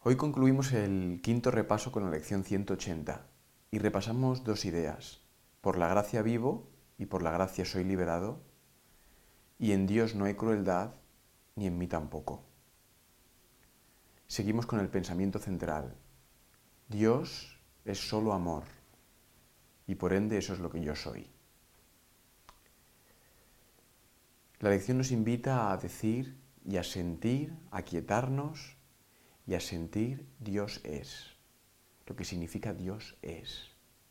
Hoy concluimos el quinto repaso con la lección 180 y repasamos dos ideas. Por la gracia vivo y por la gracia soy liberado, y en Dios no hay crueldad, ni en mí tampoco. Seguimos con el pensamiento central. Dios es solo amor, y por ende eso es lo que yo soy. La lección nos invita a decir y a sentir, a quietarnos y a sentir Dios es, lo que significa Dios es.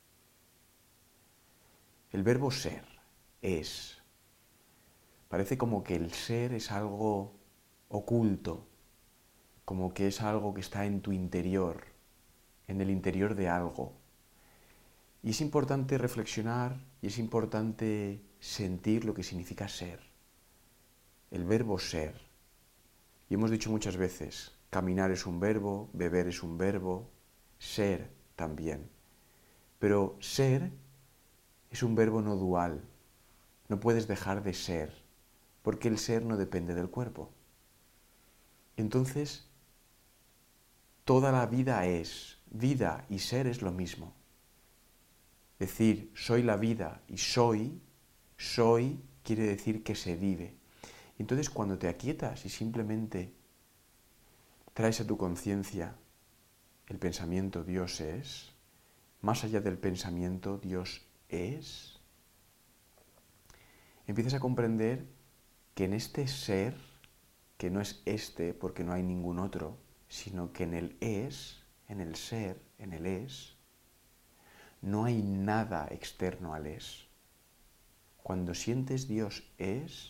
El verbo ser, es, parece como que el ser es algo oculto, como que es algo que está en tu interior, en el interior de algo. Y es importante reflexionar y es importante sentir lo que significa ser. El verbo ser. Y hemos dicho muchas veces, caminar es un verbo, beber es un verbo, ser también. Pero ser es un verbo no dual. No puedes dejar de ser, porque el ser no depende del cuerpo. Entonces, toda la vida y ser es lo mismo. Decir soy la vida y soy quiere decir que se vive. Entonces, cuando te aquietas y simplemente traes a tu conciencia el pensamiento Dios es, más allá del pensamiento Dios es, empiezas a comprender que en este ser, que no es este porque no hay ningún otro, sino que en el es, en el ser, en el es, no hay nada externo al es. Cuando sientes Dios es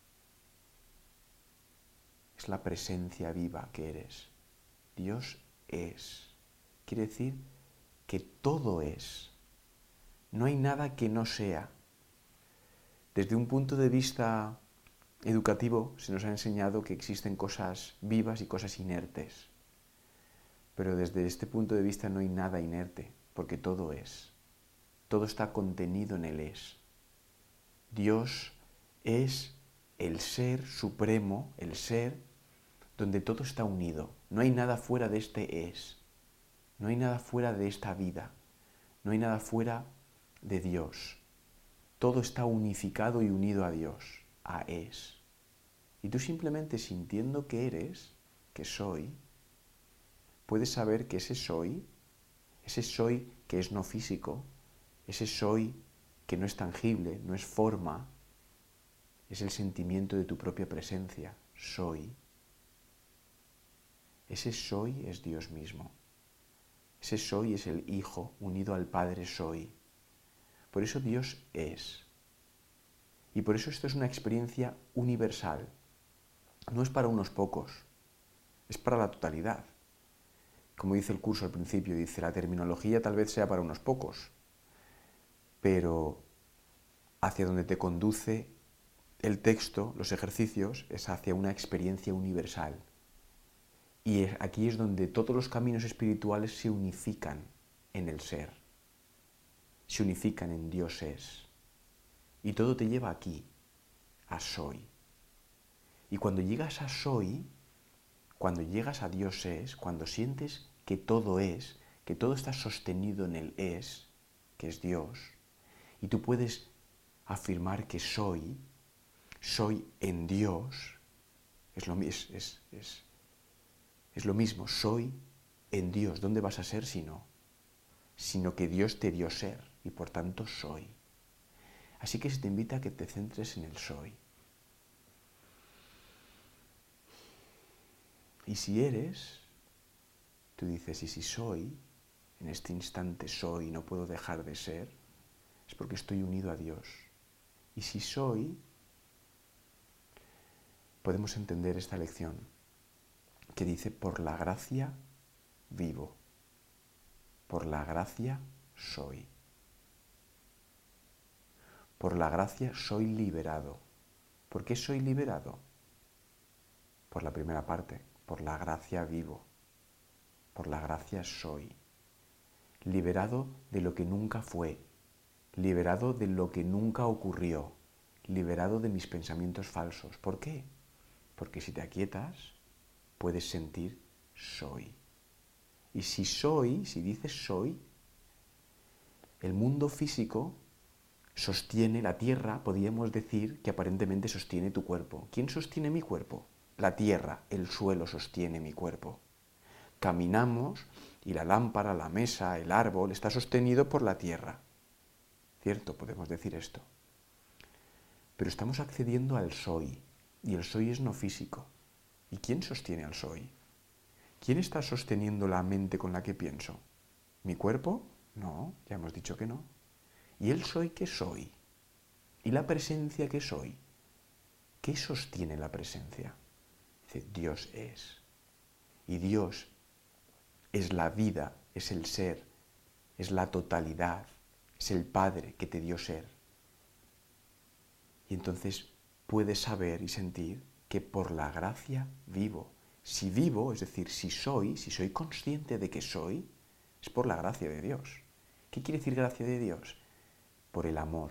la presencia viva que eres. Dios es. Quiere decir que todo es. No hay nada que no sea. Desde un punto de vista educativo se nos ha enseñado que existen cosas vivas y cosas inertes. Pero desde este punto de vista no hay nada inerte, porque todo es. Todo está contenido en el es. Dios es el ser supremo, el ser donde todo está unido. No hay nada fuera de este es. No hay nada fuera de esta vida. No hay nada fuera de Dios. Todo está unificado y unido a Dios, a es. Y tú simplemente sintiendo que eres, que soy, puedes saber que ese soy que es no físico, ese soy que no es tangible, no es forma, es el sentimiento de tu propia presencia, soy. Ese soy es Dios mismo. Ese soy es el Hijo unido al Padre soy. Por eso Dios es. Y por eso esto es una experiencia universal. No es para unos pocos, es para la totalidad. Como dice el curso al principio, dice, la terminología tal vez sea para unos pocos, pero hacia donde te conduce el texto, los ejercicios, es hacia una experiencia universal. Y aquí es donde todos los caminos espirituales se unifican en el ser, se unifican en Dios es. Y todo te lleva aquí, a soy. Y cuando llegas a soy, cuando llegas a Dios es, cuando sientes que todo es, que todo está sostenido en el es, que es Dios, y tú puedes afirmar que soy en Dios, es lo mismo, soy en Dios. ¿Dónde vas a ser si no? Sino que Dios te dio ser y por tanto soy. Así que se te invita a que te centres en el soy. Y si eres, tú dices, y si soy, en este instante soy y no puedo dejar de ser, es porque estoy unido a Dios. Y si soy, podemos entender esta lección que dice, por la gracia vivo, por la gracia soy. Por la gracia soy liberado. ¿Por qué soy liberado? Por la primera parte, por la gracia vivo, por la gracia soy. Liberado de lo que nunca fue, liberado de lo que nunca ocurrió, liberado de mis pensamientos falsos. ¿Por qué? Porque si te aquietas, puedes sentir soy. Y si soy, si dices soy, el mundo físico sostiene la tierra, podríamos decir que aparentemente sostiene tu cuerpo. ¿Quién sostiene mi cuerpo? La tierra, el suelo sostiene mi cuerpo. Caminamos y la lámpara, la mesa, el árbol está sostenido por la tierra. ¿Cierto? Podemos decir esto. Pero estamos accediendo al soy, y el soy es no físico. ¿Y quién sostiene al soy? ¿Quién está sosteniendo la mente con la que pienso? ¿Mi cuerpo? No, ya hemos dicho que no. ¿Y el soy qué soy? ¿Y la presencia qué soy? ¿Qué sostiene la presencia? Dice, Dios es. Y Dios es la vida, es el ser, es la totalidad, es el Padre que te dio ser. Y entonces puedes saber y sentir que por la gracia vivo. Si vivo, es decir, si soy consciente de que soy, es por la gracia de Dios. ¿Qué quiere decir gracia de Dios? Por el amor.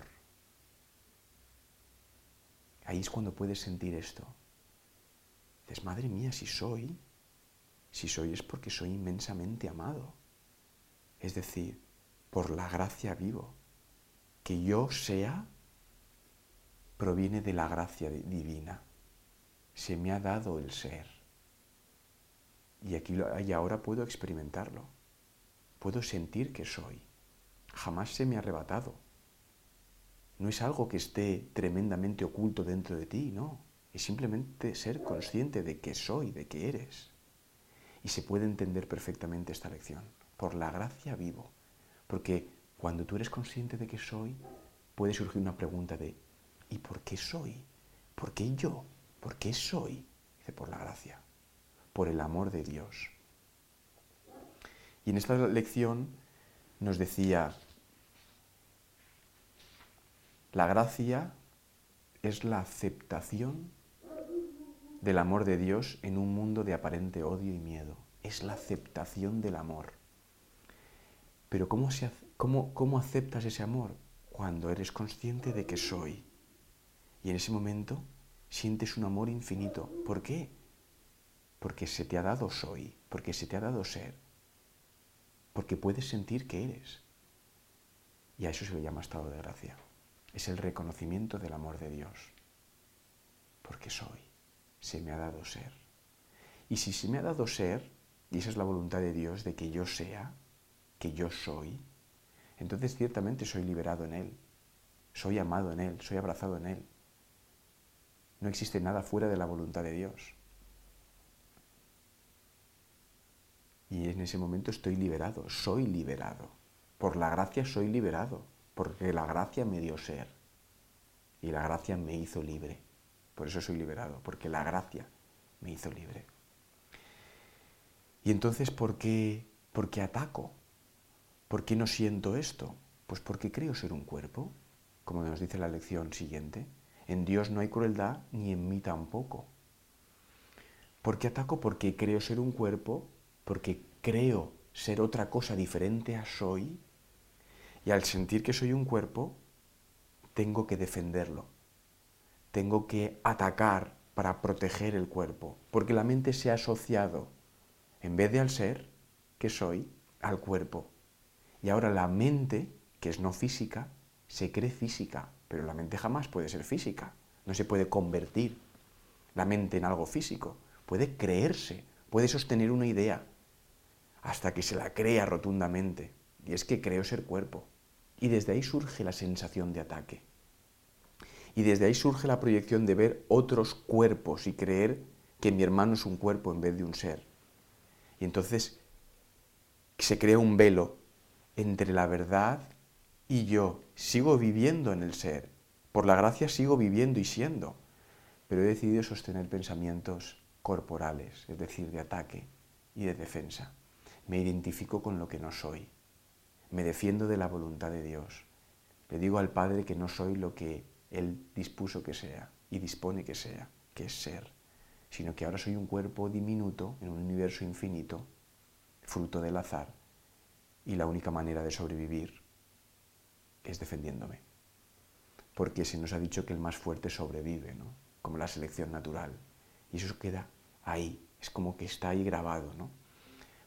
Ahí es cuando puedes sentir esto. Dices, madre mía, si soy es porque soy inmensamente amado. Es decir, por la gracia vivo. Que yo sea proviene de la gracia divina. Se me ha dado el ser. Y aquí y ahora puedo experimentarlo. Puedo sentir que soy. Jamás se me ha arrebatado. No es algo que esté tremendamente oculto dentro de ti, no. Es simplemente ser consciente de que soy, de que eres. Y se puede entender perfectamente esta lección. Por la gracia vivo. Porque cuando tú eres consciente de que soy, puede surgir una pregunta de ¿y por qué soy? ¿Por qué yo? ¿Por qué soy? Dice, por la gracia. Por el amor de Dios. Y en esta lección nos decía, la gracia es la aceptación del amor de Dios en un mundo de aparente odio y miedo. Es la aceptación del amor. Pero ¿cómo aceptas ese amor? Cuando eres consciente de que soy. Y en ese momento sientes un amor infinito. ¿Por qué? Porque se te ha dado soy, porque se te ha dado ser, porque puedes sentir que eres. Y a eso se le llama estado de gracia. Es el reconocimiento del amor de Dios. Porque soy, se me ha dado ser. Y si se me ha dado ser, y esa es la voluntad de Dios, de que yo sea, que yo soy, entonces ciertamente soy liberado en Él, soy amado en Él, soy abrazado en Él. No existe nada fuera de la voluntad de Dios. Y en ese momento estoy liberado, soy liberado. Por la gracia soy liberado, porque la gracia me dio ser. Y la gracia me hizo libre. Por eso soy liberado, porque la gracia me hizo libre. Y entonces, ¿por qué ataco? ¿Por qué no siento esto? Pues porque creo ser un cuerpo, como nos dice la lección siguiente. En Dios no hay crueldad, ni en mí tampoco. ¿Por qué ataco? Porque creo ser un cuerpo, porque creo ser otra cosa diferente a soy, y al sentir que soy un cuerpo, tengo que defenderlo. Tengo que atacar para proteger el cuerpo, porque la mente se ha asociado, en vez de al ser, que soy, al cuerpo. Y ahora la mente, que es no física, se cree física, pero la mente jamás puede ser física. No se puede convertir la mente en algo físico. Puede creerse, puede sostener una idea, hasta que se la crea rotundamente. Y es que creo ser cuerpo. Y desde ahí surge la sensación de ataque. Y desde ahí surge la proyección de ver otros cuerpos y creer que mi hermano es un cuerpo en vez de un ser. Y entonces se crea un velo entre la verdad y yo. Sigo viviendo en el ser. Por la gracia sigo viviendo y siendo. Pero he decidido sostener pensamientos corporales, es decir, de ataque y de defensa. Me identifico con lo que no soy. Me defiendo de la voluntad de Dios. Le digo al Padre que no soy lo que Él dispuso que sea y dispone que sea, que es ser, sino que ahora soy un cuerpo diminuto en un universo infinito, fruto del azar, y la única manera de sobrevivir es defendiéndome. Porque se nos ha dicho que el más fuerte sobrevive, ¿no? Como la selección natural. Y eso queda ahí, es como que está ahí grabado, ¿no?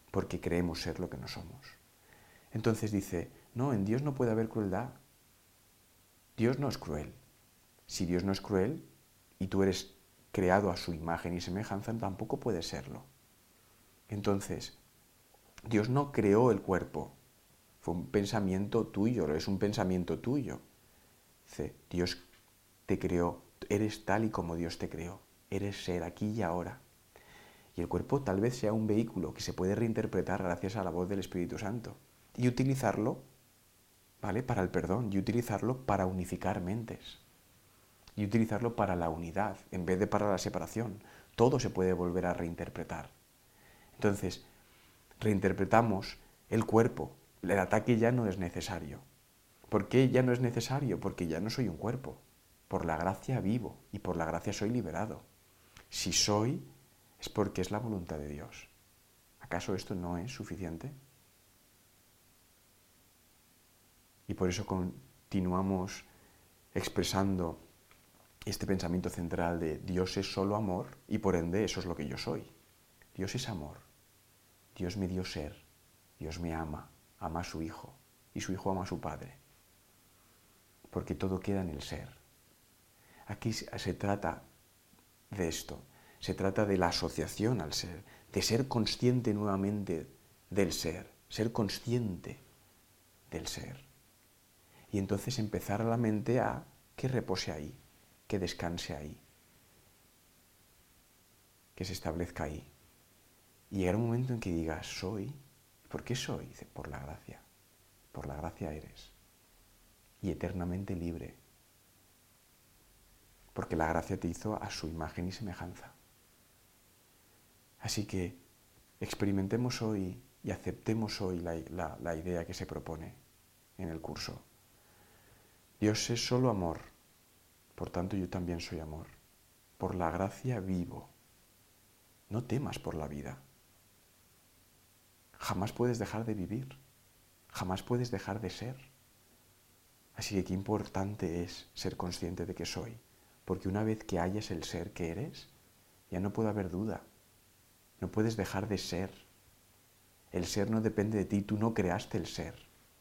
porque creemos ser lo que no somos. Entonces dice, no, en Dios no puede haber crueldad. Dios no es cruel. Si Dios no es cruel y tú eres creado a su imagen y semejanza, tampoco puede serlo. Entonces, Dios no creó el cuerpo, fue un pensamiento tuyo, es un pensamiento tuyo. Dice, Dios te creó, eres tal y como Dios te creó, eres ser aquí y ahora. Y el cuerpo tal vez sea un vehículo que se puede reinterpretar gracias a la voz del Espíritu Santo y utilizarlo, ¿vale?, para el perdón, y utilizarlo para unificar mentes, y utilizarlo para la unidad en vez de para la separación. Todo se puede volver a reinterpretar. Entonces, reinterpretamos el cuerpo, el ataque ya no es necesario. ¿Por qué ya no es necesario? Porque ya no soy un cuerpo. Por la gracia vivo y por la gracia soy liberado. Si soy, es porque es la voluntad de Dios. ¿Acaso esto no es suficiente? Y por eso continuamos expresando este pensamiento central de Dios es solo amor y por ende eso es lo que yo soy. Dios es amor. Dios me dio ser. Dios me ama. Ama a su Hijo. Y su Hijo ama a su Padre. Porque todo queda en el ser. Aquí se trata de esto. Se trata de la asociación al ser, de ser consciente nuevamente del ser consciente del ser. Y entonces empezar a la mente a que repose ahí, que descanse ahí, que se establezca ahí. Y llegar un momento en que digas, soy. ¿Por qué soy? Dice, por la gracia. Por la gracia eres. Y eternamente libre. Porque la gracia te hizo a su imagen y semejanza. Así que experimentemos hoy y aceptemos hoy la idea que se propone en el curso. Dios es solo amor, por tanto yo también soy amor. Por la gracia vivo. No temas por la vida. Jamás puedes dejar de vivir. Jamás puedes dejar de ser. Así que qué importante es ser consciente de que soy. Porque una vez que hayas el ser que eres, ya no puede haber duda. No puedes dejar de ser. El ser no depende de ti, tú no creaste el ser.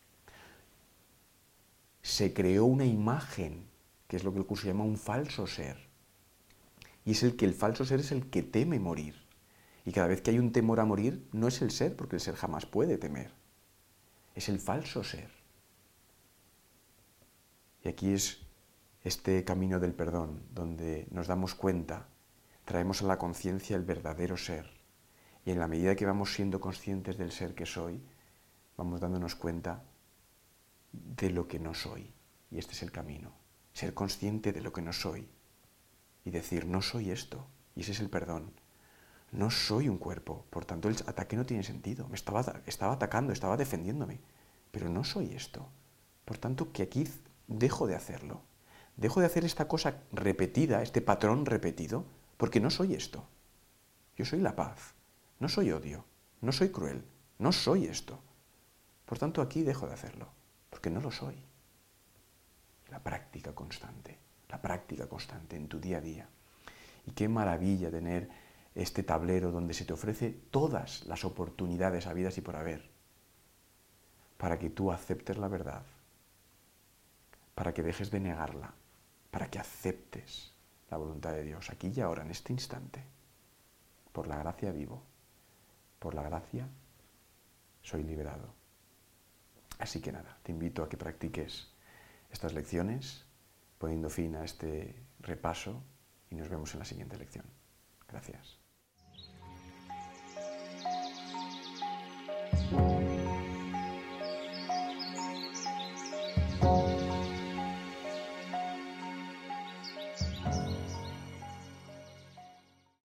Se creó una imagen, que es lo que el curso llama un falso ser. Y es el falso ser es el que teme morir. Y cada vez que hay un temor a morir, no es el ser, porque el ser jamás puede temer. Es el falso ser. Y aquí es este camino del perdón, donde nos damos cuenta, traemos a la conciencia el verdadero ser. Y en la medida que vamos siendo conscientes del ser que soy, vamos dándonos cuenta de lo que no soy. Y este es el camino. Ser consciente de lo que no soy. Y decir, no soy esto. Y ese es el perdón. No soy un cuerpo. Por tanto, el ataque no tiene sentido. Me estaba atacando, estaba defendiéndome. Pero no soy esto. Por tanto, que aquí dejo de hacerlo. Dejo de hacer esta cosa repetida, este patrón repetido, porque no soy esto. Yo soy la paz. No soy odio. No soy cruel. No soy esto. Por tanto, aquí dejo de hacerlo, porque no lo soy. La práctica constante en tu día a día. Y qué maravilla tener este tablero donde se te ofrece todas las oportunidades habidas y por haber, para que tú aceptes la verdad, para que dejes de negarla, para que aceptes la voluntad de Dios aquí y ahora, en este instante. Por la gracia vivo, por la gracia soy liberado. Así que nada, te invito a que practiques estas lecciones, poniendo fin a este repaso y nos vemos en la siguiente lección. Gracias.